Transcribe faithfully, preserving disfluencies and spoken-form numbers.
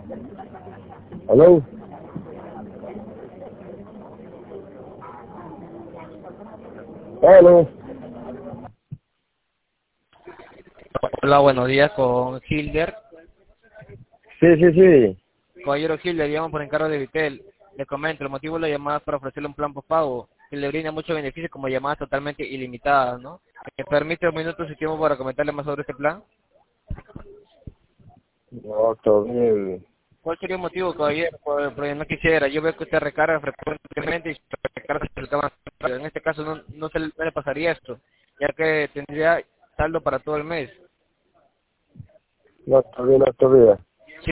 ¿Aló? ¿Aló? Hola, buenos días con Hilder. Sí, sí, sí. Caballero Hilder, llamo por encargo de Vitel. Le comento, el motivo de la llamada es para ofrecerle un plan postpago que le brinda muchos beneficios como llamadas totalmente ilimitadas, ¿no? ¿Me permite un minuto su tiempo para comentarle más sobre este plan? No, todo bien. ¿Cuál sería el motivo, caballero? Por, por no quisiera. Yo veo que usted recarga frecuentemente y su recarga se acerca pero en este caso no, no, se, le no le pasaría esto, ya que tendría saldo para todo el mes. No, está bien, no, todavía.